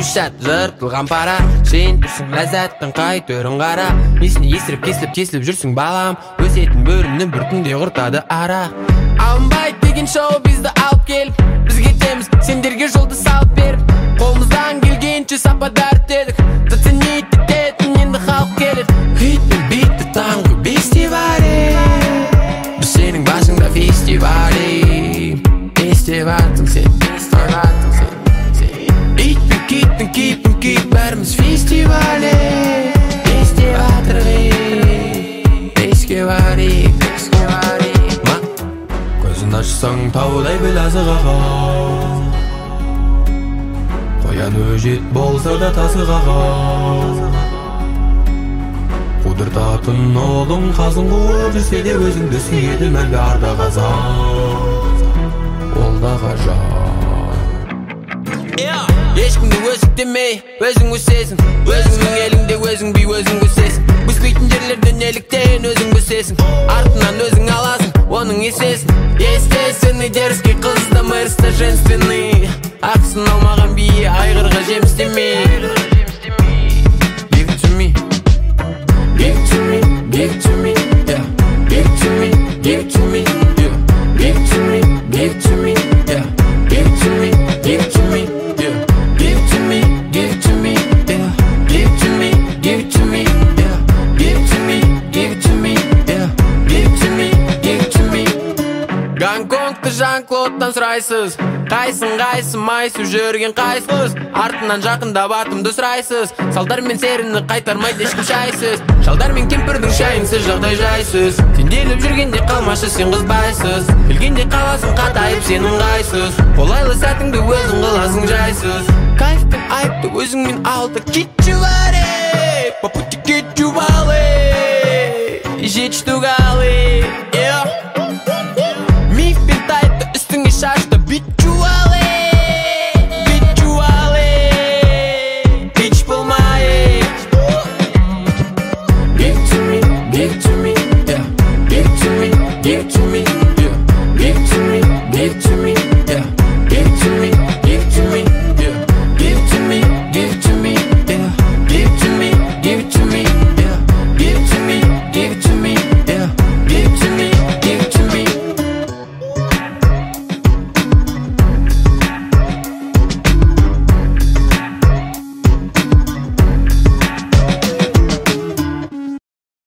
Ушат жыртылған пара, сен тұрсың ләззаттың қай түрін қара. Несіне есіріп кесіліп жүрсің балам, өсетін бөрімнің бір күнде құртады ара. Алынбай деген шоу бізді алып келіп, біз кетеміз сендерге жолды салып беріп. Қолымыздан келгенше сапада өртедік, заценить ететін енді халық келеді. Хит пен битті таңғы бесте баре, біз сенің басыңда фестивале. Есте бартың сен, ит пен кит бәріміз фестивале. Есте батырғи, еске барик. Көзін ашсаң таудай біл азығаға, қоян өжет болса да тасығаға. Қудыртатын олың қазын қуып жүрсе де өзіңді сүйеді мәңгі арда қазақ. Ол да ғажап. Ешкімді өсіктемей, өзің өсесің, өзіңнің еліңде өзің би, өзің өсесің. Өспейтін жерлерде неліктен өзің өсесің, артынан өзің аласың, оның есесің. Естесің, дерзкий қызда мэрста женственный, ақсын алмаған бие айғырға жемістемей. Give it to me, give it to me, give it to me, yeah. Give it to me, give it to me, yeah. Give it to me, give it to me, yeah. Give it to me, give it to me, yeah. Give it to me, give it to me, yeah. Give it to me, give it to me, yeah. Give it to me, give it to me, yeah. Give it to me, give it to me. Гонконгты Жан-Клодтан сұрайсыз, қайсын майсу жүрген қайсыз. Артынан жақында батымды сұрайсыз, салдармен серіні қайтармайды ешкім шайсыз. Шалдармен кемпірдің шайынсыз жағдай жайсыз, сенделіп жүргенде қалмашы сен қызбайсыз. Келгенде қаласың қатайып сен ыңғайсыз, қолайлы сәтіңді өзің қыласың жайсыз. Кайф пен айыпты өзіңмен алды, кетчуваре, по пути кетчувалы, жечтугалы.